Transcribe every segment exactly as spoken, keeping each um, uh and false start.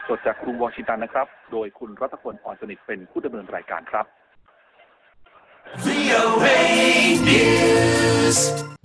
สดจากกรุงวอชิงตันนะครับโดยคุณรัตพล อ่อนสนิทเป็นผู้ดำเนินรายการครับ วี โอ เอ News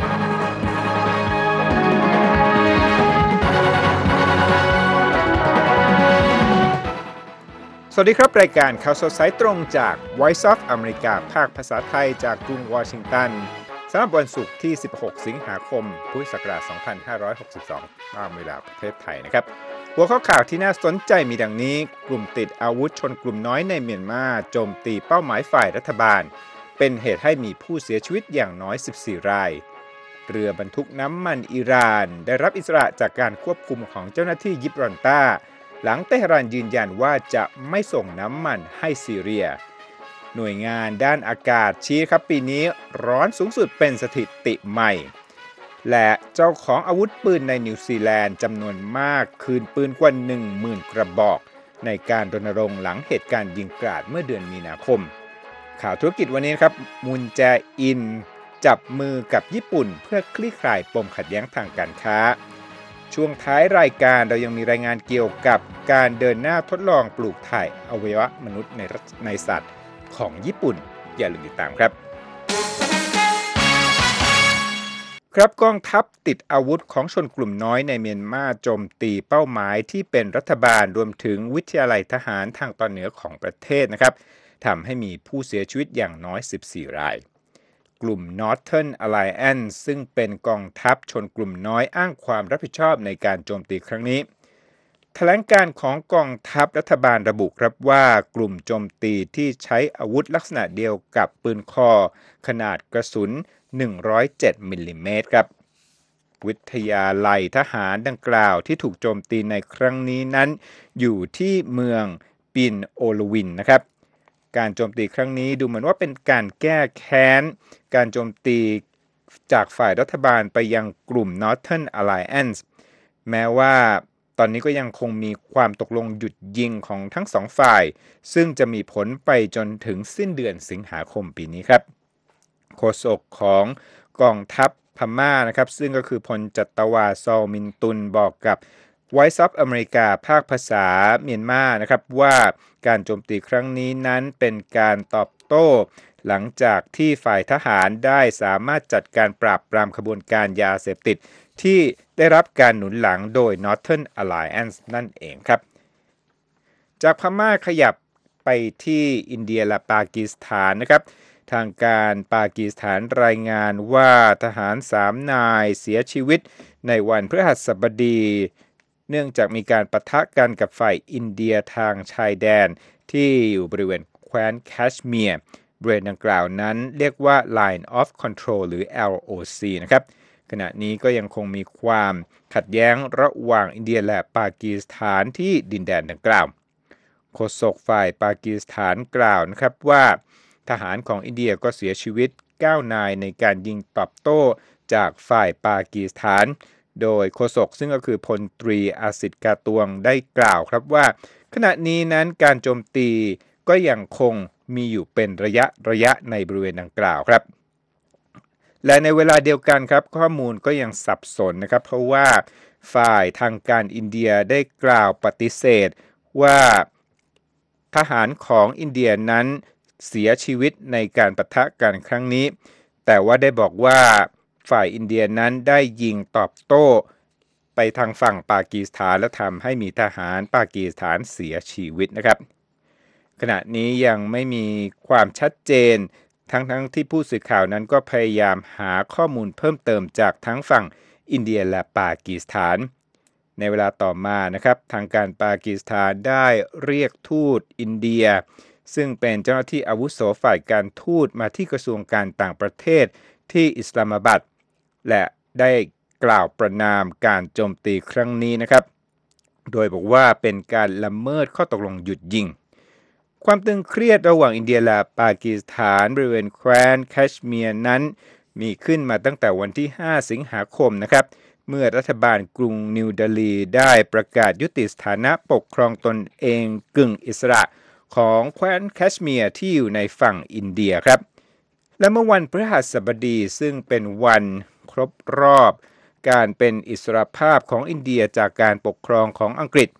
สวัสดีครับรายการข่าวสดสายตรงจาก Voice of America ภาคภาษาไทยจากกรุงวอชิงตันสำหรับวันศุกร์ที่สิบหกสิงหาคมพุทธศักราชสองพันห้าร้อยหกสิบสองตามเวลาประเทศไทยนะครับหัวข้อข่าวที่น่าสนใจมีดังนี้กลุ่มติดอาวุธชนกลุ่มน้อยในเมียนมาโจมตีเป้าหมายฝ่ายรัฐบาลเป็นเหตุให้มีผู้เสียชีวิตอย่างน้อยสิบสี่รายเรือบรรทุกน้ำมันอิหร่านได้รับอิสระจากการควบคุมของเจ้าหน้าที่ยิบรอนตาหลังเตหะรานยืนยันว่าจะไม่ส่งน้ำมันให้ซีเรียหน่วยงานด้านอากาศชี้ครับปีนี้ร้อนสูงสุดเป็นสถิติใหม่และเจ้าของอาวุธปืนในนิวซีแลนด์จำนวนมากคืนปืนกว่า หนึ่งหมื่น กระบอกในการรณรงค์หลังเหตุการณ์ยิงกราดเมื่อเดือนมีนาคมข่าวธุรกิจวันนี้ครับมุนแจอินจับมือกับญี่ปุ่นเพื่อคลี่คลายปมขัดแย้งทางการค้าช่วงท้ายรายการเรายังมีรายงานเกี่ยวกับการเดินหน้าทดลองปลูกถ่ายอวัยวะมนุษย์ในในสัตว์ของญี่ปุ่นอย่าลืมติดตามครับครับกองทัพติดอาวุธของชนกลุ่มน้อยในเมียนมาโจมตีเป้าหมายที่เป็นรัฐบาลรวมถึงวิทยาลัยทหารทางตอนเหนือของประเทศนะครับทำให้มีผู้เสียชีวิตอย่างน้อยสิบสี่รายกลุ่ม Northern Alliance ซึ่งเป็นกองทัพชนกลุ่มน้อยอ้างความรับผิดชอบในการโจมตีครั้งนี้แถลงการของกองทัพรัฐบาลระบุครับว่ากลุ่มโจมตีที่ใช้อาวุธลักษณะเดียวกับปืนคอขนาดกระสุนหนึ่งร้อยเจ็ดมิลลิเมตรครับวิทยาลัยทหารดังกล่าวที่ถูกโจมตีในครั้งนี้นั้นอยู่ที่เมืองปินโอลวินนะครับการโจมตีครั้งนี้ดูเหมือนว่าเป็นการแก้แค้นการโจมตีจากฝ่ายรัฐบาลไปยังกลุ่ม Northern Alliance แม้ว่าตอนนี้ก็ยังคงมีความตกลงหยุดยิงของทั้งสองฝ่ายซึ่งจะมีผลไปจนถึงสิ้นเดือนสิงหาคมปีนี้ครับโฆษกของกองทัพพม่านะครับซึ่งก็คือพลจัตวาซอลมินตุนบอกกับ Voice of America ภาคภาษาเมียนมานะครับว่าการโจมตีครั้งนี้นั้นเป็นการตอบโต้หลังจากที่ฝ่ายทหารได้สามารถจัดการปราบปรามขบวนการยาเสพติดที่ได้รับการหนุนหลังโดย Northern Alliance นั่นเองครับจากพม่าขยับไปที่อินเดียและปากีสถานนะครับทางการปากีสถานรายงานว่าทหารสามนายเสียชีวิตในวันพฤหัสบดีเนื่องจากมีการปะทะกันกับฝ่ายอินเดียทางชายแดนที่อยู่บริเวณแคว้นแคชเมียร์บริเวณดังกล่าวนั้นเรียกว่า Line of Control หรือ แอล โอ ซี นะครับขณะนี้ก็ยังคงมีความขัดแย้งระหว่างอินเดียและปากีสถานที่ดินแดนดังกล่าวโฆษกฝ่ายปากีสถานกล่าวนะครับว่าทหารของอินเดียก็เสียชีวิตเก้านายในการยิงตอบโต้จากฝ่ายปากีสถานโดยโฆษกซึ่งก็คือพลตรีอาสิทธิ์กาตวงได้กล่าวครับว่าขณะนี้นั้นการโจมตีก็ยังคงมีอยู่เป็นระยะระยะในบริเวณดังกล่าวครับและในเวลาเดียวกันครับข้อมูลก็ยังสับสนนะครับเพราะว่าฝ่ายทางการอินเดียได้กล่าวปฏิเสธว่าทหารของอินเดียนั้นเสียชีวิตในการปะทะกันครั้งนี้แต่ว่าได้บอกว่าฝ่ายอินเดียนั้นได้ยิงตอบโต้ไปทางฝั่งปากีสถานและทำให้มีทหารปากีสถานเสียชีวิตนะครับขณะนี้ยังไม่มีความชัดเจนทั้งทั้งที่ผู้สื่อข่าวนั้นก็พยายามหาข้อมูลเพิ่มเติมจากทั้งฝั่งอินเดียและปากีสถานในเวลาต่อมานะครับทางการปากีสถานได้เรียกทูตอินเดียซึ่งเป็นเจ้าหน้าที่อาวุโสฝ่ายการทูตมาที่กระทรวงการต่างประเทศที่อิสลามาบัดและได้กล่าวประณามการโจมตีครั้งนี้นะครับโดยบอกว่าเป็นการละเมิดข้อตกลงหยุดยิงความตึงเครียดระหว่างอินเดียและปากีสถานบริเวณแคว้นแคชเมียร์นั้นมีขึ้นมาตั้งแต่วันที่ห้าสิงหาคมนะครับเมื่อรัฐบาลกรุงนิวเดลีได้ประกาศยุติสถานะปกครองตนเองกึ่งอิสระของแคว้นแคชเมียร์ที่อยู่ในฝั่งอินเดียครับและเมื่อวันพฤหัสบดีซึ่งเป็นวันครบรอบการเป็นอิสรภาพของอินเดียจากการปกครองของอังกฤษ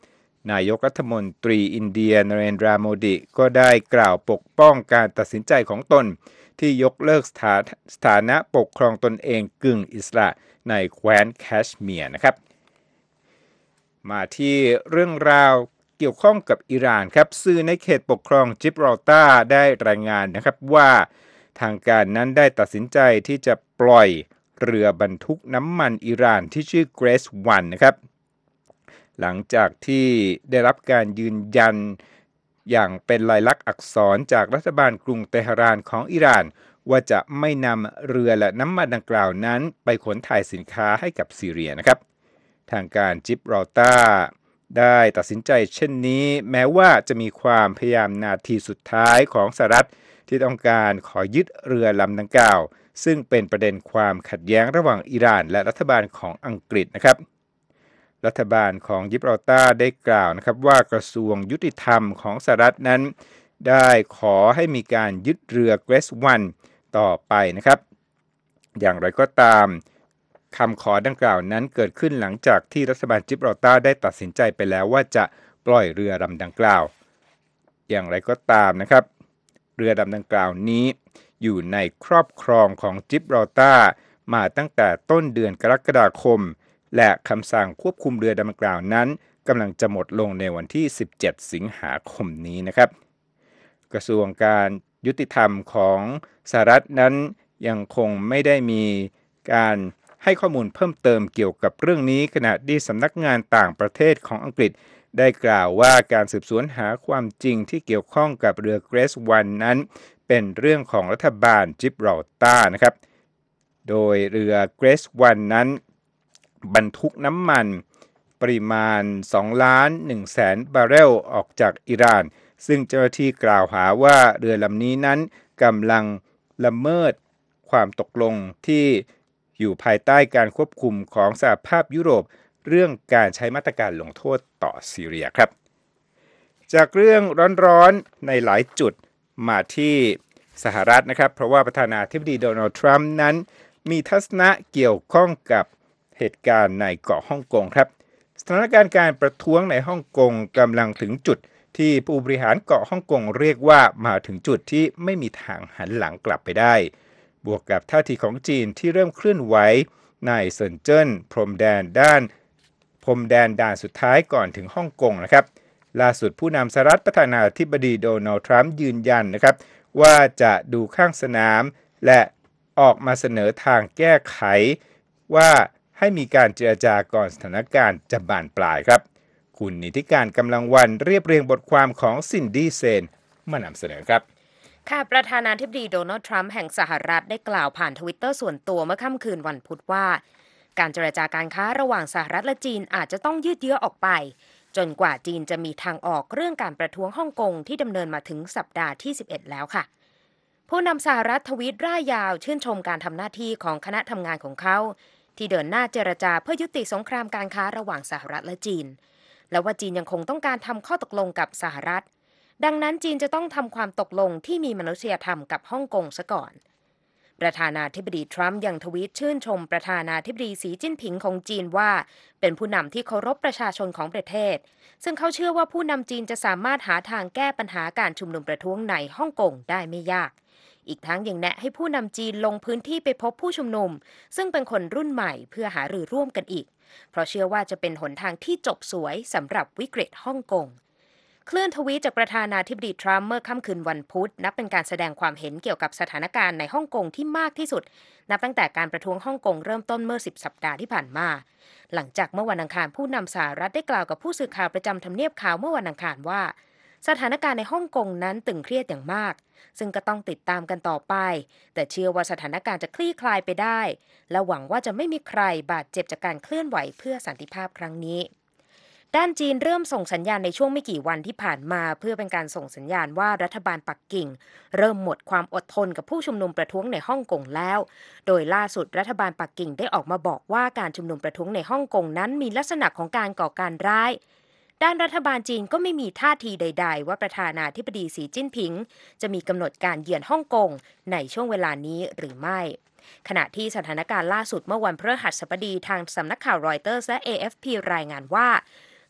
นายกรัฐมนตรีอินเดียนเรนดราโมดิก็ได้กล่าวปกป้องการตัดสินใจของตนที่ยกเลิกสถาสถานะปกครองตนเองกึ่งอิสระในแคว้นแคชเมียร์นะครับมาที่เรื่องราวเกี่ยวข้องกับอิหร่านครับสื่อในเขตปกครองจิบรอลตาร์ได้รายงานนะครับว่าทางการนั้นได้ตัดสินใจที่จะปล่อยเรือบรรทุกน้ำมันอิหร่านที่ชื่อ Grace วัน นะครับหลังจากที่ได้รับการยืนยันอย่างเป็นลายลักษณ์อักษรจากรัฐบาลกรุงเตหะรานของอิหร่านว่าจะไม่นำเรือและน้ำมันดังกล่าวนั้นไปขนถ่ายสินค้าให้กับซีเรียนะครับทางการจิบรอลตาร์ได้ตัดสินใจเช่นนี้แม้ว่าจะมีความพยายามนาทีสุดท้ายของสหรัฐที่ต้องการขอยึดเรือลำดังกล่าวซึ่งเป็นประเด็นความขัดแย้งระหว่างอิหร่านและรัฐบาลของอังกฤษนะครับรัฐบาลของยิบรอลตาร์ได้กล่าวนะครับว่ากระทรวงยุติธรรมของสหรัฐนั้นได้ขอให้มีการยึดเรือ Grace วัน ต่อไปนะครับอย่างไรก็ตามคำขอดังกล่าวนั้นเกิดขึ้นหลังจากที่รัฐบาลจิบรอลตาร์ได้ตัดสินใจไปแล้วว่าจะปล่อยเรือลำดังกล่าวอย่างไรก็ตามนะครับเรือลำดังกล่าวนี้อยู่ในครอบครองของจิบรอลตาร์มาตั้งแต่ต้นเดือนกรกฎาคมและคำสั่งควบคุมเรือดังกล่าวนั้นกำลังจะหมดลงในวันที่สิบเจ็ดสิงหาคมนี้นะครับกระทรวงการยุติธรรมของสหรัฐนั้นยังคงไม่ได้มีการให้ข้อมูลเพิ่มเติมเกี่ยวกับเรื่องนี้ขณะที่สำนักงานต่างประเทศของอังกฤษได้กล่าวว่าการสืบสวนหาความจริงที่เกี่ยวข้องกับเรือ Grace วัน นั้นเป็นเรื่องของรัฐบาลจิบรอลตาร์นะครับโดยเรือ Grace วัน นั้นบรรทุกน้ำมันปริมาณ สองล้านหนึ่งแสน บาร์เรลออกจากอิหร่านซึ่งเจ้าหน้าที่กล่าวหาว่าเรือลำนี้นั้นกำลังละเมิดความตกลงที่อยู่ภายใต้การควบคุมของสหภาพยุโรปเรื่องการใช้มาตรการลงโทษต่อซีเรียครับจากเรื่องร้อนๆในหลายจุดมาที่สหรัฐนะครับเพราะว่าประธานาธิบดีโดนัลด์ทรัมป์นั้นมีทัศนะเกี่ยวข้องกับเหตุการณ์ในเกาะฮ่องกงครับสถานการณ์การประท้วงในฮ่องกงกำลังถึงจุดที่ผู้บริหารเกาะฮ่องกงเรียกว่ามาถึงจุดที่ไม่มีทางหันหลังกลับไปได้บวกกับท่าทีของจีนที่เริ่มเคลื่อนไหวในเซินเจิ้นพรมแดนด้านพรมแดนด่านสุดท้ายก่อนถึงฮ่องกงนะครับล่าสุดผู้นำสหรัฐประธานาธิบดีโดนัลด์ทรัมป์ยืนยันนะครับว่าจะดูข้างสนามและออกมาเสนอทางแก้ไขว่าให้มีการเจรจาก่อนสถานการณ์จะบานปลายครับคุณนิติการกำลังวันเรียบเรียงบทความของซินดี้เซนมานำเสนอครับค่ะประธานาธิบดีโดนัลด์ทรัมป์แห่งสหรัฐได้กล่าวผ่านทวิตเตอร์ส่วนตัวเมื่อค่ำคืนวันพุธว่าการเจรจาการค้าระหว่างสหรัฐและจีนอาจจะต้องยืดเยื้อออกไปจนกว่าจีนจะมีทางออกเรื่องการประท้วงฮ่องกงที่ดำเนินมาถึงสัปดาห์ที่สิบเอ็ดแล้วค่ะผู้นำสหรัฐทวีตร่ายยาวชื่นชมการทำหน้าที่ของคณะทำงานของเขาที่เดินหน้าเจรจาเพื่อยุติสงครามการค้าระหว่างสหรัฐและจีนและว่าจีนยังคงต้องการทำข้อตกลงกับสหรัฐดังนั้นจีนจะต้องทำความตกลงที่มีมนุษยธรรมกับฮ่องกงซะก่อนประธานาธิบดีทรัมป์ยังทวีตชื่นชมประธานาธิบดีสีจิ้นผิงของจีนว่าเป็นผู้นำที่เคารพประชาชนของประเทศซึ่งเขาเชื่อว่าผู้นำจีนจะสามารถหาทางแก้ปัญหาการชุมนุมประท้วงในฮ่องกงได้ไม่ยากอีกทั้งยังแนะให้ผู้นำจีนลงพื้นที่ไปพบผู้ชุมนุมซึ่งเป็นคนรุ่นใหม่เพื่อหารือร่วมกันอีกเพราะเชื่อว่าจะเป็นหนทางที่จบสวยสำหรับวิกฤตฮ่องกงเคลื่อนทวีตจากประธานาธิบดีทรัมป์เมื่อค่ำคืนวันพุธนับเป็นการแสดงความเห็นเกี่ยวกับสถานการณ์ในฮ่องกงที่มากที่สุดนับตั้งแต่การประท้วงฮ่องกงเริ่มต้นเมื่อสิบสัปดาห์ที่ผ่านมาหลังจากเมื่อวันอังคารผู้นำสหรัฐได้กล่าวกับผู้สื่อข่าวประจำทำเนียบขาวเมื่อวันอังคารว่าสถานการณ์ในฮ่องกงนั้นตึงเครียดอย่างมากซึ่งก็ต้องติดตามกันต่อไปแต่เชื่อว่าสถานการณ์จะคลี่คลายไปได้และหวังว่าจะไม่มีใครบาดเจ็บจากการเคลื่อนไหวเพื่อสันติภาพครั้งนี้ด้านจีนเริ่มส่งสัญญาณในช่วงไม่กี่วันที่ผ่านมาเพื่อเป็นการส่งสัญญาณว่ารัฐบาลปักกิ่งเริ่มหมดความอดทนกับผู้ชุมนุมประท้วงในฮ่องกงแล้วโดยล่าสุดรัฐบาลปักกิ่งได้ออกมาบอกว่าการชุมนุมประท้วงในฮ่องกงนั้นมีลักษณะของการก่อการร้ายด้านรัฐบาลจีนก็ไม่มีท่าทีใดๆว่าประธานาธิบดีสีจิ้นผิงจะมีกำหนดการเยือนฮ่องกงในช่วงเวลานี้หรือไม่ขณะที่สถานการณ์ล่าสุดเมื่อวันพฤหัสบดีทางสำนักข่าวรอยเตอร์สและ เอ เอฟ พี รายงานว่า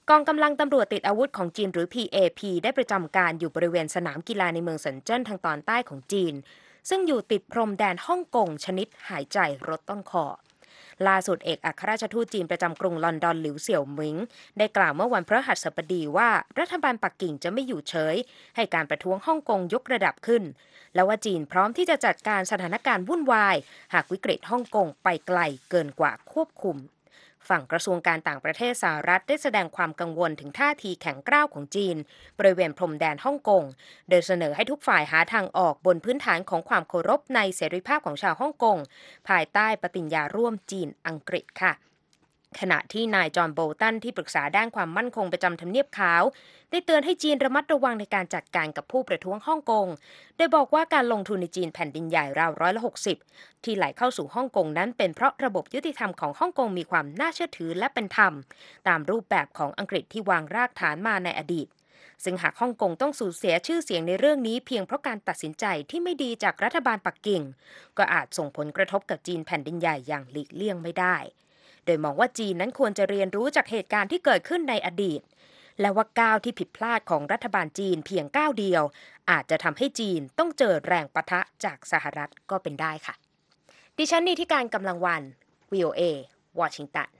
กองกำลังตำรวจติดอาวุธของจีนหรือ พี เอ พี ได้ประจำการอยู่บริเวณสนามกีฬาในเมืองเซินเจิ้นทางตอนใต้ของจีนซึ่งอยู่ติดพรมแดนฮ่องกงชนิดหายใจรถต้นคอล่าสุดเอกอัครราชทูตจีนประจำกรุงลอนดอนหลิวเสี่ยวหมิงได้กล่าวเมื่อวันพฤหัสบดีว่ารัฐบาลปักกิ่งจะไม่อยู่เฉยให้การประท้วงฮ่องกงยกระดับขึ้นและว่าจีนพร้อมที่จะจัดการสถานการณ์วุ่นวายหากวิกฤตฮ่องกงไปไกลเกินกว่าควบคุมฝั่งกระทรวงการต่างประเทศสหรัฐได้แสดงความกังวลถึงท่าทีแข็งกร้าวของจีนบริเวณพรมแดนฮ่องกงโดยเสนอให้ทุกฝ่ายหาทางออกบนพื้นฐานของความเคารพในเสรีภาพของชาวฮ่องกงภายใต้ปฏิญญาร่วมจีนอังกฤษค่ะขณะที่นายจอห์นโบลตันที่ปรึกษาด้านความมั่นคงประจำทำเนียบขาวได้เตือนให้จีนระมัดระวังในการจัดการกับผู้ประท้วงฮ่องกงโดยบอกว่าการลงทุนในจีนแผ่นดินใหญ่ราวร้อยละหกสิบที่ไหลเข้าสู่ฮ่องกงนั้นเป็นเพราะระบบยุติธรรมของฮ่องกงมีความน่าเชื่อถือและเป็นธรรมตามรูปแบบของอังกฤษที่วางรากฐานมาในอดีตซึ่งหากฮ่องกงต้องสูญเสียชื่อเสียงในเรื่องนี้เพียงเพราะการตัดสินใจที่ไม่ดีจากรัฐบาลปักกิ่งก็อาจส่งผลกระทบกับจีนแผ่นดินใหญ่อย่างหลีกเลี่ยงไม่ได้โดยมองว่าจีนนั้นควรจะเรียนรู้จากเหตุการณ์ที่เกิดขึ้นในอดีตและว่าก้าวที่ผิดพลาดของรัฐบาลจีนเพียงก้าวเดียวอาจจะทำให้จีนต้องเจอแรงปะทะจากสหรัฐก็เป็นได้ค่ะดิฉันนิติการกำลังวัน วี โอ เอ วอชิงตัน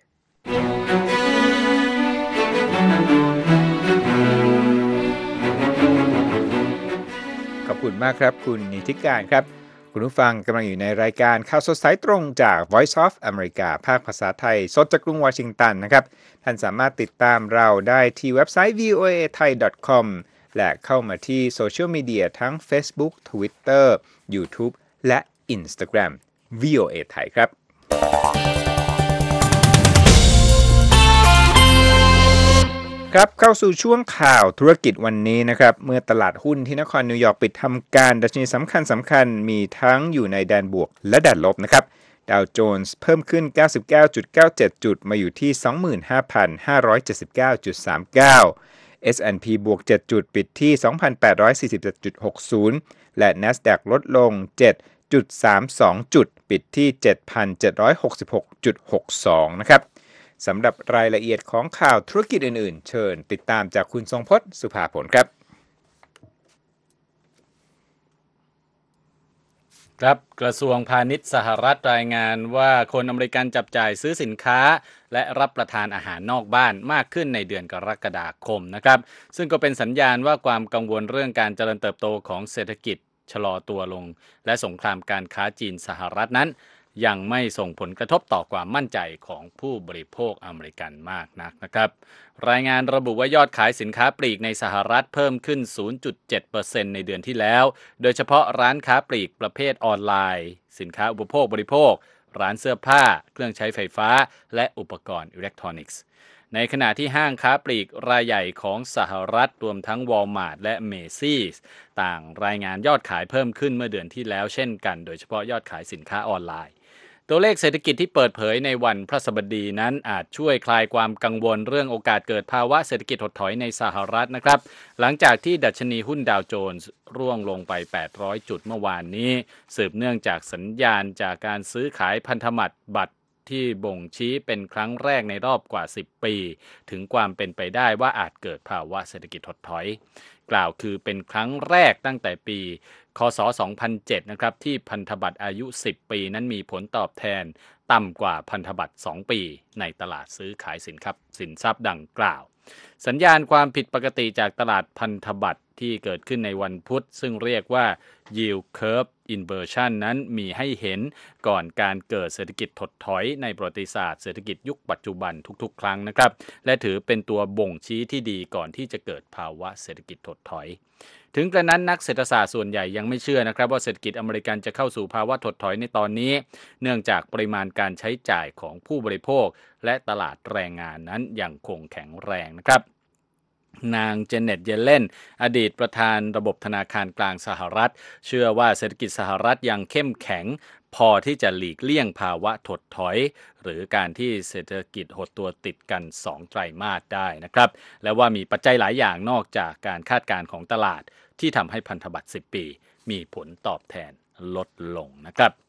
ขอบคุณมากครับคุณนิติการครับคุณผู้ฟังกำลังอยู่ในรายการข่าวสดสายตรงจาก Voice of America ภาคภาษาไทยสดจากกรุงวอชิงตันนะครับท่านสามารถติดตามเราได้ที่เว็บไซต์ วี โอ เอ ไทย ดอท คอม และเข้ามาที่โซเชียลมีเดียทั้ง Facebook Twitter YouTube และ Instagram วี โอ เอ ไทยครับครับเข้าสู่ช่วงข่าวธุรกิจวันนี้นะครับเมื่อตลาดหุ้นที่นครนิวยอร์กปิดทำการดัชนีสำคัญสำคัญมีทั้งอยู่ในแดนบวกและแดนลบนะครับดาวโจนส์เพิ่มขึ้น เก้าสิบเก้าจุดเก้าเจ็ด จุดมาอยู่ที่ สองหมื่นห้าพันห้าร้อยเจ็ดสิบเก้าจุดสามเก้า เอส แอนด์ พี บวกเจ็ดจุดปิดที่ สองพันแปดร้อยสี่สิบเจ็ดจุดหกศูนย์ และ NASDAQ ลดลง เจ็ดจุดสามสอง จุดปิดที่ เจ็ดพันเจ็ดร้อยหกสิบหกจุดหกสอง นะครับสำหรับรายละเอียดของข่าวธุรกิจอื่นๆเชิญติดตามจากคุณทรงพจน์สุภาผลครับครับกระทรวงพาณิชย์สหรัฐรายงานว่าคนอเมริกันจับจ่ายซื้อสินค้าและรับประทานอาหารนอกบ้านมากขึ้นในเดือนกรกฎาคมนะครับซึ่งก็เป็นสัญญาณว่าความกังวลเรื่องการเจริญเติบโตของเศรษฐกิจชะลอตัวลงและสงครามการค้าจีนสหรัฐนั้นยังไม่ส่งผลกระทบต่อความมั่นใจของผู้บริโภคอเมริกันมากนักนะครับรายงานระบุว่ายอดขายสินค้าปลีกในสหรัฐเพิ่มขึ้น ศูนย์จุดเจ็ดเปอร์เซ็นต์ ในเดือนที่แล้วโดยเฉพาะร้านค้าปลีกประเภทออนไลน์สินค้าอุปโภคบริโภคร้านเสื้อผ้าเครื่องใช้ไฟฟ้าและอุปกรณ์อิเล็กทรอนิกส์ในขณะที่ห้างค้าปลีกรายใหญ่ของสหรัฐรวมทั้ง Walmart และ Macy's ต่างรายงานยอดขายเพิ่มขึ้นเมื่อเดือนที่แล้วเช่นกันโดยเฉพาะยอดขายสินค้าออนไลน์ตัวเลขเศรษฐกิจที่เปิดเผยในวันพฤหัสบดีนั้นอาจช่วยคลายความกังวลเรื่องโอกาสเกิดภาวะเศรษฐกิจถดถอยในสหรัฐนะครับหลังจากที่ดัชนีหุ้นดาวโจนส์ร่วงลงไปแปดร้อยจุดเมื่อวานนี้สืบเนื่องจากสัญญาณจากการซื้อขายพันธบัตรบัตรที่บ่งชี้เป็นครั้งแรกในรอบกว่าสิบปีถึงความเป็นไปได้ว่าอาจเกิดภาวะเศรษฐกิจถดถอยกล่าวคือเป็นครั้งแรกตั้งแต่ปีคศสองพันเจ็ดนะครับที่พันธบัตรอายุสิบปีนั้นมีผลตอบแทนต่ำกว่าพันธบัตรสองปีในตลาดซื้อขายสินทรัพย์สินทรัพย์ดังกล่าวสัญญาณความผิดปกติจากตลาดพันธบัตรที่เกิดขึ้นในวันพุธซึ่งเรียกว่า Yield Curve Inversion นั้นมีให้เห็นก่อนการเกิดเศรษฐกิจถดถอยในประวัติศาสตร์เศรษฐกิจยุคปัจจุบันทุกๆครั้งนะครับและถือเป็นตัวบ่งชี้ที่ดีก่อนที่จะเกิดภาวะเศรษฐกิจถดถอยถึงกระนั้นนักเศรษฐศาสตร์ส่วนใหญ่ยังไม่เชื่อนะครับว่าเศรษฐกิจอเมริกันจะเข้าสู่ภาวะถดถอยในตอนนี้เนื่องจากปริมาณการใช้จ่ายของผู้บริโภคและตลาดแรงงานนั้นยังคงแข็งแรงนะครับนางเจเน็ตเยเลนอดีตประธานระบบธนาคารกลางสหรัฐเชื่อว่าเศรษฐกิจสหรัฐยังเข้มแข็งพอที่จะหลีกเลี่ยงภาวะถดถอยหรือการที่เศรษฐกิจหดตัวติดกันสองไตรมาสได้นะครับและว่ามีปัจจัยหลายอย่างนอกจากการคาดการณ์ของตลาดที่ทำให้พันธบัตรสิบปีมีผลตอบแทนลดลงนะครับ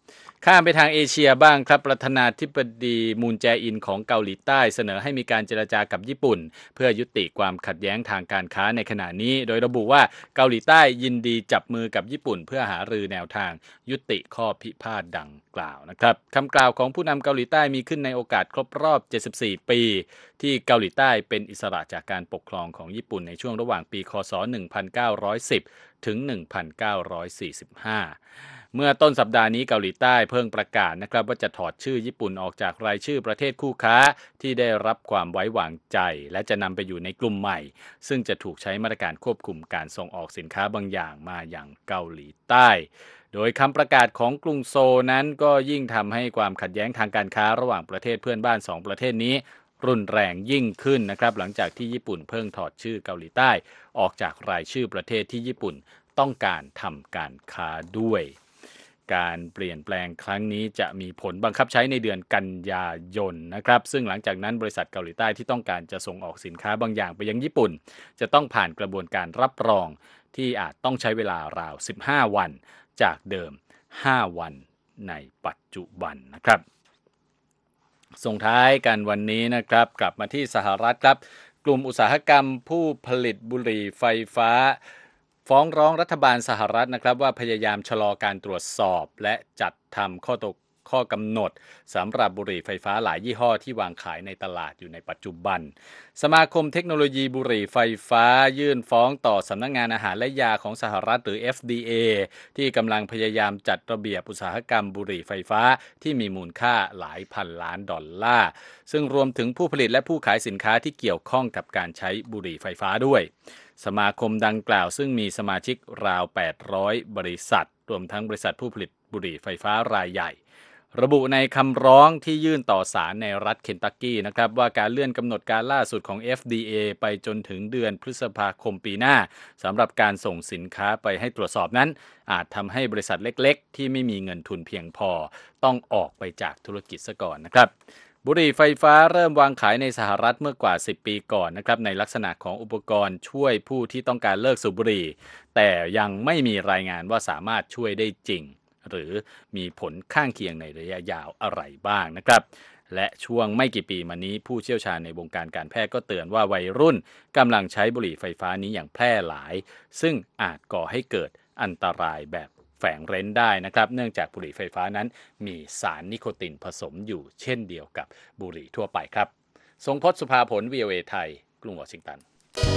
ข้ามไปทางเอเชียบ้างครับประธานาธิบดีมูนแจอินของเกาหลีใต้เสนอให้มีการเจรจากับญี่ปุ่นเพื่อยุติความขัดแย้งทางการค้าในขณะนี้โดยระบุว่าเกาหลีใต้ยินดีจับมือกับญี่ปุ่นเพื่อหารือแนวทางยุติข้อพิพาทดังกล่าวนะครับคำกล่าวของผู้นำเกาหลีใต้มีขึ้นในโอกาสครบรอบเจ็ดสิบสี่ปีที่เกาหลีใต้เป็นอิสระจากการปกครองของญี่ปุ่นในช่วงระหว่างปีคศหนึ่งพันเก้าร้อยสิบถึงหนึ่งพันเก้าร้อยสี่สิบห้าเมื่อต้นสัปดาห์นี้เกาหลีใต้เพิ่งประกาศนะครับว่าจะถอดชื่อญี่ปุ่นออกจากรายชื่อประเทศคู่ค้าที่ได้รับความไว้วางใจและจะนำไปอยู่ในกลุ่มใหม่ซึ่งจะถูกใช้มาตรการควบคุมการส่งออกสินค้าบางอย่างมาอย่างเกาหลีใต้โดยคำประกาศของกรุงโซลนั้นก็ยิ่งทำให้ความขัดแย้งทางการค้าระหว่างประเทศเพื่อนบ้านสองประเทศนี้รุนแรงยิ่งขึ้นนะครับหลังจากที่ญี่ปุ่นเพิ่งถอดชื่อเกาหลีใต้ออกจากรายชื่อประเทศที่ญี่ปุ่นต้องการทำการค้าด้วยการเปลี่ยนแปลงครั้งนี้จะมีผลบังคับใช้ในเดือนกันยายนนะครับซึ่งหลังจากนั้นบริษัทเกาหลีใต้ที่ต้องการจะส่งออกสินค้าบางอย่างไปยังญี่ปุ่นจะต้องผ่านกระบวนการรับรองที่อาจต้องใช้เวลาราวสิบห้าวันจากเดิมห้าวันในปัจจุบันนะครับส่งท้ายกันวันนี้นะครับกลับมาที่สหรัฐครับกลุ่มอุตสาหกรรมผู้ผลิตบุหรี่ไฟฟ้าฟ้องร้องรัฐบาลสหรัฐนะครับว่าพยายามชะลอการตรวจสอบและจัดทำข้อตกข้อกำหนดสำหรับบุหรี่ไฟฟ้าหลายยี่ห้อที่วางขายในตลาดอยู่ในปัจจุบันสมาคมเทคโนโลยีบุหรี่ไฟฟ้ายื่นฟ้องต่อสำนักงานอาหารและยาของสหรัฐหรือ เอฟ ดี เอ ที่กำลังพยายามจัดระเบียบอุตสาหกรรมบุหรี่ไฟฟ้าที่มีมูลค่าหลายพันล้านดอลลาร์ซึ่งรวมถึงผู้ผลิตและผู้ขายสินค้าที่เกี่ยวข้องกับการใช้บุหรี่ไฟฟ้าด้วยสมาคมดังกล่าวซึ่งมีสมาชิกราวแปดร้อยบริษัทรวมทั้งบริษัทผู้ผลิตบุหรี่ไฟฟ้ารายใหญ่ระบุในคำร้องที่ยื่นต่อศาลในรัฐเคนตักกี้นะครับว่าการเลื่อนกำหนดการล่าสุดของ เอฟ ดี เอ ไปจนถึงเดือนพฤษภาคมปีหน้าสำหรับการส่งสินค้าไปให้ตรวจสอบนั้นอาจทำให้บริษัทเล็กๆที่ไม่มีเงินทุนเพียงพอต้องออกไปจากธุรกิจซะก่อนนะครับบุหรี่ไฟฟ้าเริ่มวางขายในสหรัฐเมื่อกว่าสิบปีก่อนนะครับในลักษณะของอุปกรณ์ช่วยผู้ที่ต้องการเลิกสูบบุหรี่แต่ยังไม่มีรายงานว่าสามารถช่วยได้จริงหรือมีผลข้างเคียงในระยะยาวอะไรบ้างนะครับและช่วงไม่กี่ปีมานี้ผู้เชี่ยวชาญในวงการการแพทย์ก็เตือนว่าวัยรุ่นกำลังใช้บุหรี่ไฟฟ้านี้อย่างแพร่หลายซึ่งอาจก่อให้เกิดอันตรายแบบแฝงเร้นได้นะครับเนื่องจากบุหรี่ไฟฟ้านั้นมีสารนิโคตินผสมอยู่เช่นเดียวกับบุหรี่ทั่วไปครับทรงพจน์สุภาผล วี โอ เอ ไทยกรุงวอชิงตัน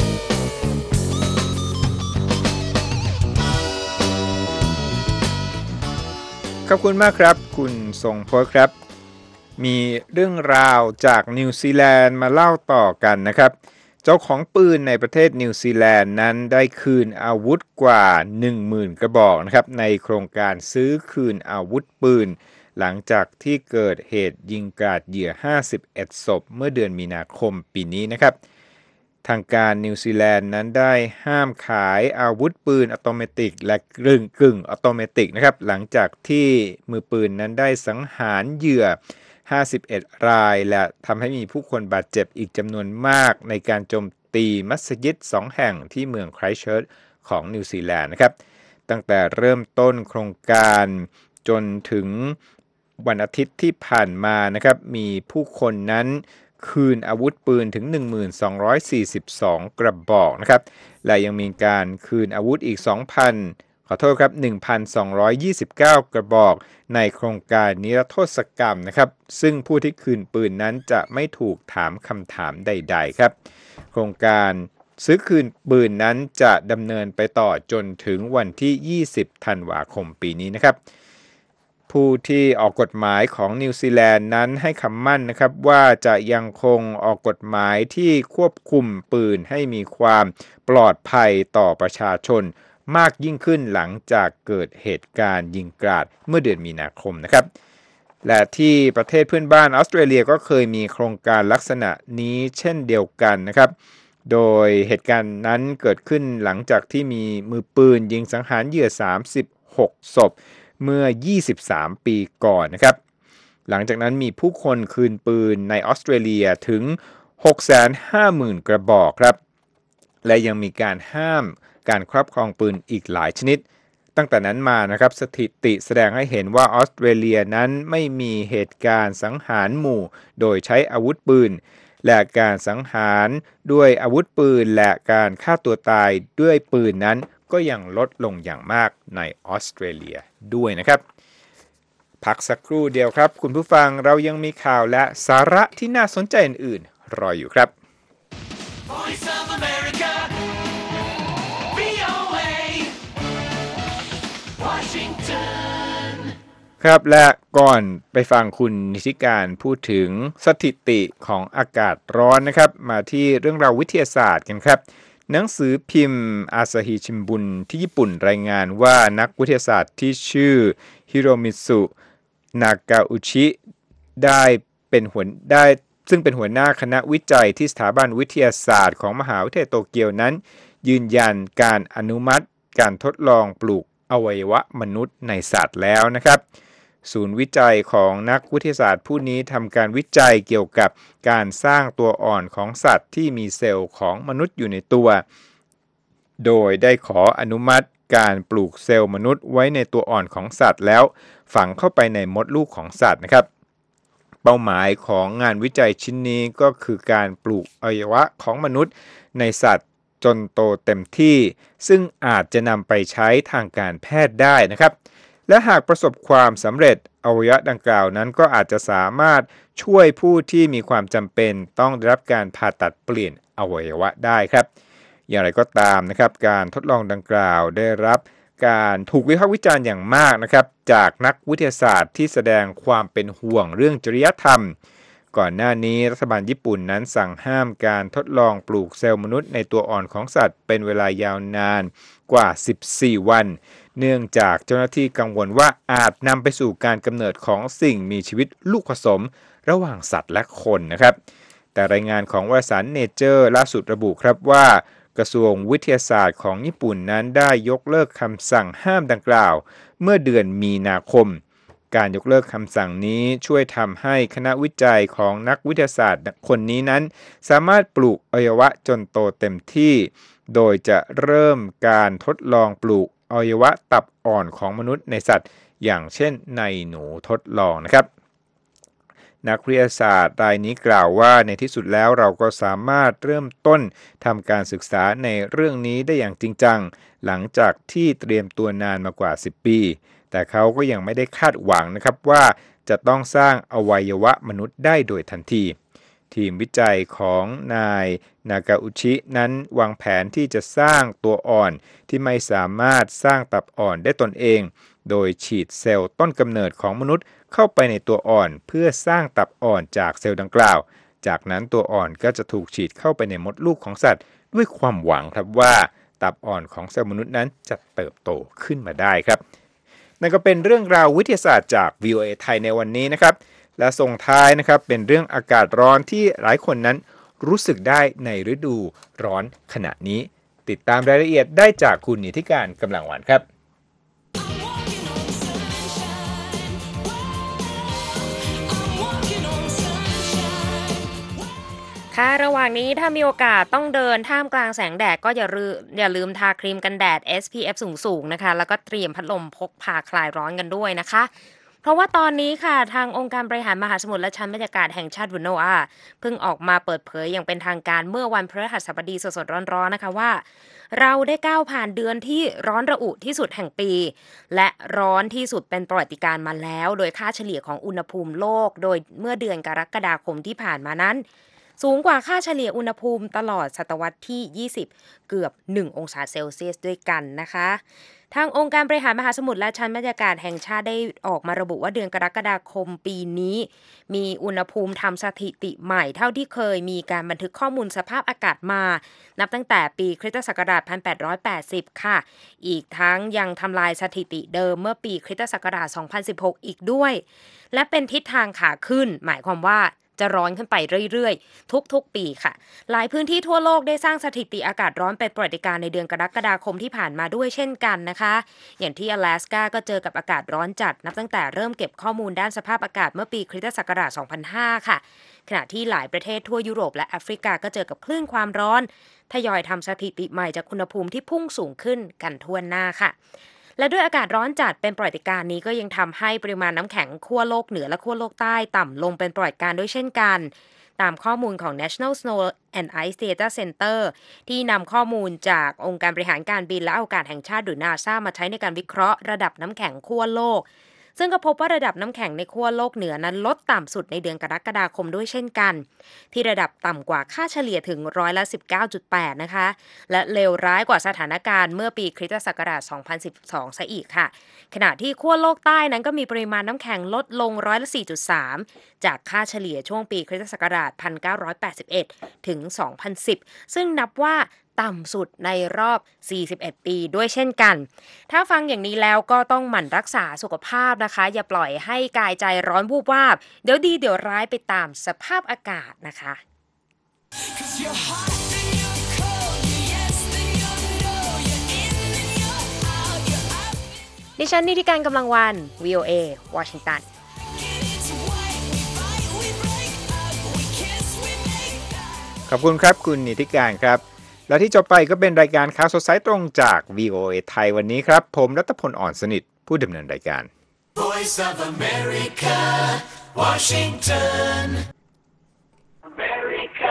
ขอบคุณมากครับคุณทรงพจน์ครับมีเรื่องราวจากนิวซีแลนด์มาเล่าต่อกันนะครับเจ้าของปืนในประเทศนิวซีแลนด์นั้นได้คืนอาวุธกว่า หนึ่งหมื่น กระบอกนะครับในโครงการซื้อคืนอาวุธปืนหลังจากที่เกิดเหตุยิงกราดเหยื่อห้าสิบเอ็ดศพเมื่อเดือนมีนาคมปีนี้นะครับทางการนิวซีแลนด์นั้นได้ห้ามขายอาวุธปืนอัตโนมัติและกึ่งกึ่งอัตโนมัตินะครับหลังจากที่มือปืนนั้นได้สังหารเหยื่อห้าสิบเอ็ดรายและทำให้มีผู้คนบาดเจ็บอีกจำนวนมากในการโจมตีมัสยิดสองแห่งที่เมืองไครสต์เชิร์ชของนิวซีแลนด์นะครับตั้งแต่เริ่มต้นโครงการจนถึงวันอาทิตย์ที่ผ่านมานะครับมีผู้คนนั้นคืนอาวุธปืนถึง หนึ่งพันสองร้อยสี่สิบสอง กระบอกนะครับและยังมีการคืนอาวุธอีก สองพัน ขอโทษครับ หนึ่งพันสองร้อยยี่สิบเก้า กระบอกในโครงการนิรโทษกรรมนะครับซึ่งผู้ที่คืนปืนนั้นจะไม่ถูกถามคำถามใดๆครับโครงการซื้อคืนปืนนั้นจะดำเนินไปต่อจนถึงวันที่ยี่สิบธันวาคมปีนี้นะครับผู้ที่ออกกฎหมายของนิวซีแลนด์นั้นให้คำมั่นนะครับว่าจะยังคงออกกฎหมายที่ควบคุมปืนให้มีความปลอดภัยต่อประชาชนมากยิ่งขึ้นหลังจากเกิดเหตุการณ์ยิงกราดเมื่อเดือนมีนาคมนะครับและที่ประเทศเพื่อนบ้านออสเตรเลียก็เคยมีโครงการลักษณะนี้เช่นเดียวกันนะครับโดยเหตุการณ์นั้นเกิดขึ้นหลังจากที่มีมือปืนยิงสังหารเหยื่อสามสิบหกศพเมื่อยี่สิบสามปีก่อนนะครับหลังจากนั้นมีผู้คนคืนปืนในออสเตรเลียถึง หกแสนห้าหมื่น กระบอกครับและยังมีการห้ามการครอบครองปืนอีกหลายชนิดตั้งแต่นั้นมานะครับสถิติแสดงให้เห็นว่าออสเตรเลียนั้นไม่มีเหตุการณ์สังหารหมู่โดยใช้อาวุธปืนและการสังหารด้วยอาวุธปืนและการฆ่าตัวตายด้วยปืนนั้นก็ยังลดลงอย่างมากในออสเตรเลียด้วยนะครับพักสักครู่เดียวครับคุณผู้ฟังเรายังมีข่าวและสาระที่น่าสนใจอื่นๆรออยู่ครับ Voice of America วี โอ เอ Washington ครับและก่อนไปฟังคุณนิติการพูดถึงสถิติของอากาศร้อนนะครับมาที่เรื่องราววิทยาศาสตร์กันครับหนังสือพิมพ์อาซาฮิชิมบุนที่ญี่ปุ่นรายงานว่านักวิทยาศาสตร์ที่ชื่อฮิโรมิสุนากาอุชิได้เป็นหัวได้ซึ่งเป็นหัวหน้าคณะวิจัยที่สถาบันวิทยาศาสตร์ของมหาวิทยาลัยโตเกียวนั้นยืนยันการอนุมัติการทดลองปลูกอวัยวะมนุษย์ในสัตว์แล้วนะครับศูนย์วิจัยของนักวิทยาศาสตร์ผู้นี้ทำการวิจัยเกี่ยวกับการสร้างตัวอ่อนของสัตว์ที่มีเซลล์ของมนุษย์อยู่ในตัวโดยได้ขออนุมัติการปลูกเซลล์มนุษย์ไว้ในตัวอ่อนของสัตว์แล้วฝังเข้าไปในมดลูกของสัตว์นะครับเป้าหมายของงานวิจัยชิ้นนี้ก็คือการปลูกอวัยวะของมนุษย์ในสัตว์จนโตเต็มที่ซึ่งอาจจะนำไปใช้ทางการแพทย์ได้นะครับและหากประสบความสำเร็จอวัยวะดังกล่าวนั้นก็อาจจะสามารถช่วยผู้ที่มีความจำเป็นต้องได้รับการผ่าตัดเปลี่ยนอวัยวะได้ครับอย่างไรก็ตามนะครับการทดลองดังกล่าวได้รับการถูกวิพากษ์วิจารณ์อย่างมากนะครับจากนักวิทยาศาสตร์ที่แสดงความเป็นห่วงเรื่องจริยธรรมก่อนหน้านี้รัฐบาลญี่ปุ่นนั้นสั่งห้ามการทดลองปลูกเซลล์มนุษย์ในตัวอ่อนของสัตว์เป็นเวลายาวนานกว่าสิบสี่วันเนื่องจากเจ้าหน้าที่กังวลว่าอาจนำไปสู่การกำเนิดของสิ่งมีชีวิตลูกผสมระหว่างสัตว์และคนนะครับแต่รายงานของวารสาร Nature ล่าสุดระบุครับว่ากระทรวงวิทยาศาสตร์ของญี่ปุ่นนั้นได้ยกเลิกคำสั่งห้ามดังกล่าวเมื่อเดือนมีนาคมการยกเลิกคำสั่งนี้ช่วยทำให้คณะวิจัยของนักวิทยาศาสตร์คนนี้นั้นสามารถปลูกอวัยวะจนโตเต็มที่โดยจะเริ่มการทดลองปลูกอวัยวะตับอ่อนของมนุษย์ในสัตว์อย่างเช่นในหนูทดลองนะครับนักวิทยาศาสตร์รายนี้กล่าวว่าในที่สุดแล้วเราก็สามารถเริ่มต้นทำการศึกษาในเรื่องนี้ได้อย่างจริงจังหลังจากที่เตรียมตัวนานมากว่าสิบปีแต่เขาก็ยังไม่ได้คาดหวังนะครับว่าจะต้องสร้างอวัยวะมนุษย์ได้โดยทันทีทีมวิจัยของนายนากาอุชินั้นวางแผนที่จะสร้างตัวอ่อนที่ไม่สามารถสร้างตับอ่อนได้ตนเองโดยฉีดเซลล์ต้นกำเนิดของมนุษย์เข้าไปในตัวอ่อนเพื่อสร้างตับอ่อนจากเซลล์ดังกล่าวจากนั้นตัวอ่อนก็จะถูกฉีดเข้าไปในมดลูกของสัตว์ด้วยความหวังครับว่าตับอ่อนของเซลล์มนุษย์นั้นจะเติบโตขึ้นมาได้ครับนั่นก็เป็นเรื่องราววิทยาศาสตร์จาก วี โอ เอ ไทยในวันนี้นะครับและส่งท้ายนะครับเป็นเรื่องอากาศร้อนที่หลายคนนั้นรู้สึกได้ในฤดูร้อนขณะนี้ติดตามรายละเอียดได้จากคุณนิติการกำลังวันครับค่ะระหว่างนี้ถ้ามีโอกาสต้องเดินท่ามกลางแสงแดดก็อย่าลืมอย่าลืมทาครีมกันแดด เอส พี เอฟ สูงๆนะคะแล้วก็เตรียมพัดลมพกพาคลายร้อนกันด้วยนะคะเพราะว่าตอนนี้ค่ะทางองค์การบริหารมหาสมุทรและชั้นบรรยากาศแห่งชาติ โนอา เพิ่งออกมาเปิดเผยอย่างเป็นทางการเมื่อวันพฤหัสบดีสดๆร้อนๆนะคะว่าเราได้ก้าวผ่านเดือนที่ร้อนระอุที่สุดแห่งปีและร้อนที่สุดเป็นประวัติการณ์มาแล้วโดยค่าเฉลี่ยของอุณหภูมิโลกโดยเมื่อเดือนกรกฎาคมที่ผ่านมานั้นสูงกว่าค่าเฉลี่ยอุณหภูมิตลอดศตวรรษที่ยี่สิบเกือบหนึ่งองศาเซลเซียสด้วยกันนะคะทางองค์การบริหารมหาสมุทรและชั้นบรรยากาศแห่งชาติได้ออกมาระบุว่าเดือนกรกฎาคมปีนี้มีอุณหภูมิทำสถิติใหม่เท่าที่เคยมีการบันทึกข้อมูลสภาพอากาศมานับตั้งแต่ปีคริสตศักราชหนึ่งพันแปดร้อยแปดสิบค่ะอีกทั้งยังทำลายสถิติเดิมเมื่อปีคริสตศักราชสองพันสิบหกอีกด้วยและเป็นทิศทางขาขึ้นหมายความว่าจะร้อนขึ้นไปเรื่อยๆทุกๆปีค่ะหลายพื้นที่ทั่วโลกได้สร้างสถิติอากาศร้อนเป็นประวัติการณ์ในเดือนกรกฎาคมที่ผ่านมาด้วยเช่นกันนะคะอย่างที่阿拉斯ก้าก็เจอกับอากาศร้อนจัดนับตั้งแต่เริ่มเก็บข้อมูลด้านสภาพอากาศเมื่อปีคริสตศักราชสองพันห้าค่ะขณะที่หลายประเทศทั่วยุโรปและแอฟริกาก็เจอกับคลื่นความร้อนทยอยทำสถิติใหม่จากอุณหภูมิที่พุ่งสูงขึ้นกันทั่วหน้าค่ะและด้วยอากาศร้อนจัดเป็นประวัติการณ์นี้ก็ยังทำให้ปริมาณน้ำแข็งขั้วโลกเหนือและขั้วโลกใต้ต่ำลงเป็นประวัติการณ์ด้วยเช่นกันตามข้อมูลของ National Snow and Ice Data Center ที่นำข้อมูลจากองค์การบริหารการบินและอวกาศแห่งชาติหรือ NASA มาใช้ในการวิเคราะห์ระดับน้ำแข็งขั้วโลกซึ่งก็พบว่าระดับน้ำแข็งในขั้วโลกเหนือนั้นลดต่ำสุดในเดือนกรกฎาคมด้วยเช่นกันที่ระดับต่ำกว่าค่าเฉลี่ยถึงร้อยละ สิบเก้าจุดแปด นะคะและเลวร้ายกว่าสถานการณ์เมื่อปีคริสตศักราช สองพันสิบสอง ซะอีกค่ะขณะที่ขั้วโลกใต้นั้นก็มีปริมาณน้ำแข็งลดลงร้อยละ สี่จุดสาม จากค่าเฉลี่ยช่วงปีคริสตศักราช หนึ่งพันเก้าร้อยแปดสิบเอ็ด ถึง สองพันสิบ ซึ่งนับว่าต่ำสุดในรอบ สี่สิบเอ็ด ปีด้วยเช่นกันถ้าฟังอย่างนี้แล้วก็ต้องหมั่นรักษาสุขภาพนะคะอย่าปล่อยให้กายใจร้อนวูบวาบเดี๋ยวดีเดี๋ยวร้ายไปตามสภาพอากาศนะคะดิฉันนิติการกำลังวัน วี โอ เอ วอชิงตันขอบคุณครับคุณนิติการครับและที่จบไปก็เป็นรายการข่าวสดสายตรงจาก วี โอ เอ ไทยวันนี้ครับผมรัตพลอ่อนสนิทผู้ดำเนินรายการ Voice of America, Washington. America,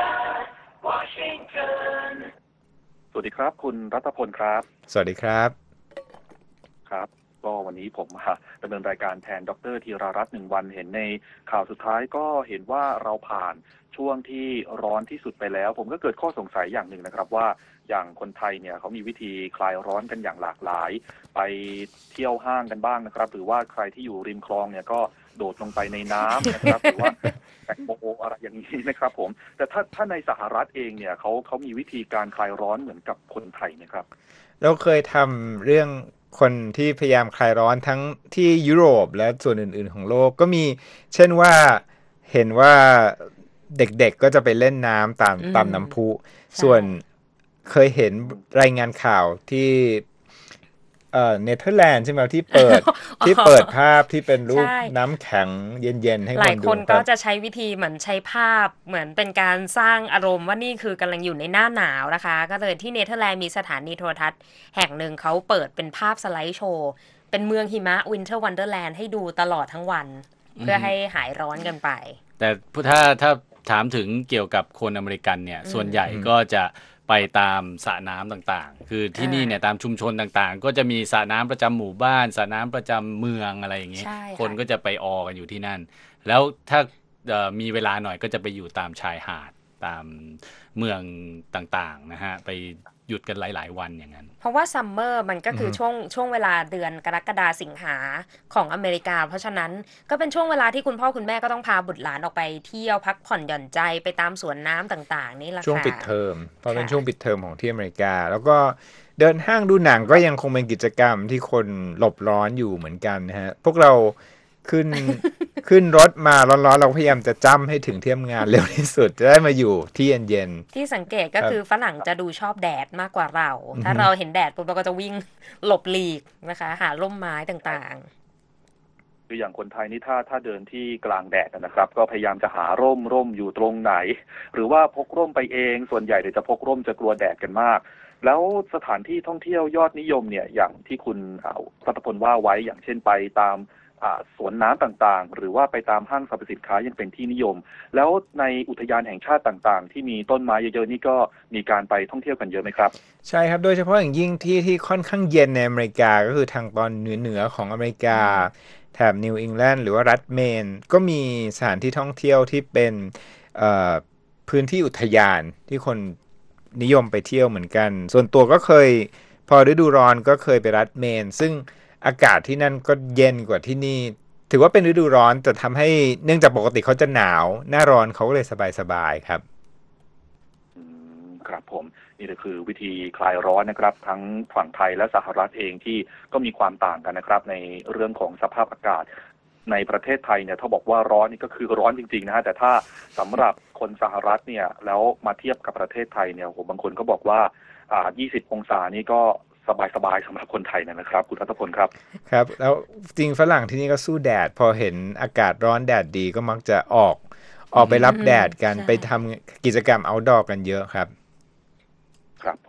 Washington. สวัสดีครับคุณรัตพลครับสวัสดีครับครับก็วันนี้ผมมาดำเนินรายการแทนดรธีรารัตน์หนึ่งวันเห็นในข่าวสุดท้ายก็เห็นว่าเราผ่านช่วงที่ร้อนที่สุดไปแล้วผมก็เกิดข้อสงสัยอย่างหนึ่งนะครับว่าอย่างคนไทยเนี่ยเขามีวิธีคลายร้อนกันอย่างหลากหลายไปเที่ยวห้างกันบ้างนะครับหรือว่าใครที่อยู่ริมคลองเนี่ยก็โดดลงไปในน้ำนะครับหรือว่าแตงโมอะไรอย่างนี้นะครับผมแต่ถ้าถ้าในสหรัฐเองเนี่ยเขาเขามีวิธีการคลายร้อนเหมือนกับคนไทยไหมครับเราเคยทำเรื่องคนที่พยายามคลายร้อนทั้งที่ยุโรปและส่วนอื่นๆของโลกก็มีเช่นว่าเห็นว่าเด็กๆก็จะไปเล่นน้ำตามตามน้ำพุส่วนเคยเห็นรายงานข่าวที่เอ่อเนเธอร์แลนด์ใช่ไหมที่เปิด ที่เปิดภาพที่เป็นรูปน้ำแข็งเย็นๆให้คนดูหลายคนก็จะใช้วิธีเหมือนใช้ภาพเหมือนเป็นการสร้างอารมณ์ว่านี่คือกำลังอยู่ในหน้าหนาวนะคะก็เลยที่เนเธอร์แลนด์มีสถานีโทรทัศน์แห่งหนึ่งเขาเปิดเป็นภาพสไลด์โชว์เป็นเมืองหิมะวินเทอร์วันเดอร์แลนด์ให้ดูตลอดทั้งวันเพื่อให้หายร้อนกันไปแต่ถ้าถ้าถามถึงเกี่ยวกับคนอเมริกันเนี่ยส่วนใหญ่ก็จะไปตามสระน้ำต่างๆคือที่นี่เนี่ยตามชุมชนต่างๆก็จะมีสระน้ำประจำหมู่บ้านสระน้ำประจำเมืองอะไรอย่างเงี้ยคนก็จะไปออกันอยู่ที่นั่นแล้วถ้ามีเวลาหน่อยก็จะไปอยู่ตามชายหาดตามเมืองต่างๆนะฮะไปหยุดกันหลายๆวันอย่างนั้นเพราะว่าซัมเมอร์มันก็คือช่วงช่วงเวลาเดือนกรกฎาสิงหาของอเมริกาเพราะฉะนั้นก็เป็นช่วงเวลาที่คุณพ่อคุณแม่ก็ต้องพาบุตรหลานออกไปเที่ยวพักผ่อนหย่อนใจไปตามสวนน้ำต่างๆนี่แหละค่ะช่วงปิดเทอมเพราะเป็นช่วงปิดเทอมของที่อเมริกาแล้วก็เดินห้างดูหนังก็ยังคงเป็นกิจกรรมที่คนหลบร้อนอยู่เหมือนกันนะฮะพวกเราขึ้น ขึ้นรถมาร้อนๆเราพยายามจะจ้ำให้ถึงที่ทำงานเร็วที่สุดจะได้มาอยู่ที่เย็นๆที่สังเกตก็คือฝรั่งจะดูชอบแดดมากกว่าเราถ้าเราเห็นแดดปุ๊บเราก็จะวิ่งหลบหลีกนะคะหาร่มไม้ต่างๆคืออย่างคนไทยนี่ถ้าถ้าเดินที่กลางแดดนะครับก็พยายามจะหาร่มร่มอยู่ตรงไหนหรือว่าพกร่มไปเองส่วนใหญ่เดี๋ยวจะพกร่มจะกลัวแดดกันมากแล้วสถานที่ท่องเที่ยวยอดนิยมเนี่ยอย่างที่คุณรัตพลว่าไว้อย่างเช่นไปตามสวนน้ำต่างๆหรือว่าไปตามห้างสรรพสินค้ายังเป็นที่นิยมแล้วในอุทยานแห่งชาติต่างๆที่มีต้นไม้เยอะๆนี่ก็มีการไปท่องเที่ยวกันเยอะไหมครับใช่ครับโดยเฉพาะอย่างยิ่งที่ที่ค่อนข้างเย็นในอเมริกาก็คือทางตอนเหนือๆของอเมริกาแถบนิวอิงแลนด์หรือว่ารัฐเมนก็มีสถานที่ท่องเที่ยวที่เป็นพื้นที่อุทยานที่คนนิยมไปเที่ยวเหมือนกันส่วนตัวก็เคยพอฤดูร้อนก็เคยไปรัฐเมนซึ่งอากาศที่นั่นก็เย็นกว่าที่นี่ถือว่าเป็นฤดูร้อนแต่ทำให้เนื่องจากปกติเขาจะหนาวหน้าร้อนเขาก็เลยสบายๆครับอืมครับผมนี่ก็คือวิธีคลายร้อนนะครับทั้งฝั่งไทยและสหรัฐเองที่ก็มีความต่างกันนะครับในเรื่องของสภาพอากาศในประเทศไทยเนี่ยถ้าบอกว่าร้อนนี่ก็คือร้อนจริงๆนะฮะแต่ถ้าสำหรับคนสหรัฐเนี่ยแล้วมาเทียบกับประเทศไทยเนี่ยโหบางคนก็บอกว่าอ่ายี่สิบองศานี่ก็สบายๆสำหรับคนไทยนะครับคุณรัตพลครับครับแล้วจริงฝรั่งที่นี่ก็สู้แดดพอเห็นอากาศร้อนแดดดีก็มักจะออกออกไปรับแดดกันไปทำกิจกรรมเอาท์ดอร์กันเยอะครับครับผม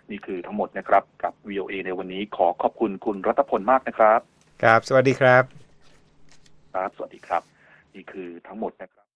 นี่คือทั้งหมดนะครับกับ วี โอ เอ ในวันนี้ขอขอบคุณคุณรัตพลมากนะครับครับสวัสดีครับครับสวัสดีครับนี่คือทั้งหมดนะครับ